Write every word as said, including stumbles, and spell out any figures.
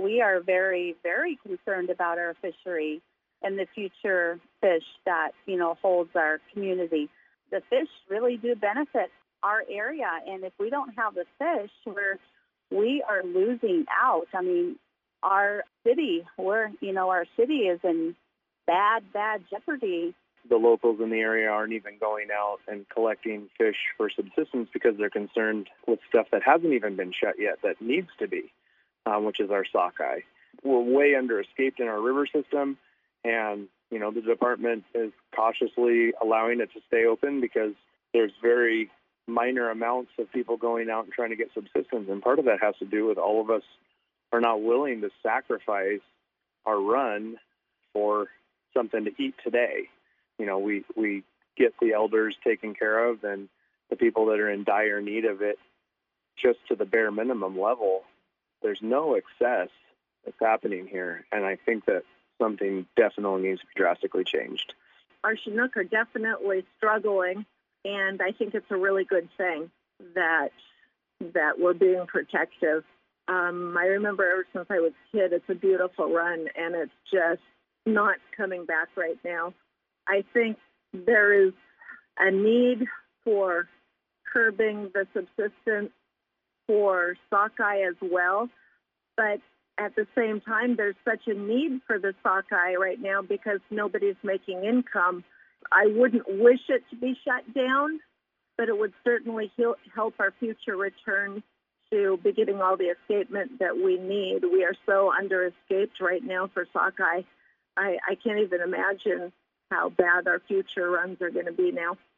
we are very, very concerned about our fishery and the future fish that, you know, holds our community. The fish really do benefit our area, and if we don't have the fish, we're, we are losing out. I mean, our city, we're, you know, our city is in bad, bad jeopardy. The locals in the area aren't even going out and collecting fish for subsistence because they're concerned with stuff that hasn't even been shut yet that needs to be, um, which is our sockeye. We're way under escaped in our river system, and, you know, the department is cautiously allowing it to stay open because there's very minor amounts of people going out and trying to get subsistence, and part of that has to do with all of us are not willing to sacrifice our run for something to eat today. You know, we, we get the elders taken care of and the people that are in dire need of it just to the bare minimum level. There's no excess that's happening here, and I think that something definitely needs to be drastically changed. Our Chinook are definitely struggling, and I think it's a really good thing that that we're being protective. Um, I remember ever since I was a kid, it's a beautiful run, and it's just not coming back right now. I think there is a need for curbing the subsistence for sockeye as well, but at the same time, there's such a need for the sockeye right now because nobody's making income. I wouldn't wish it to be shut down, but it would certainly help our future return to be getting all the escapement that we need. We are so under-escaped right now for sockeye. I, I can't even imagine how bad our future runs are going to be now.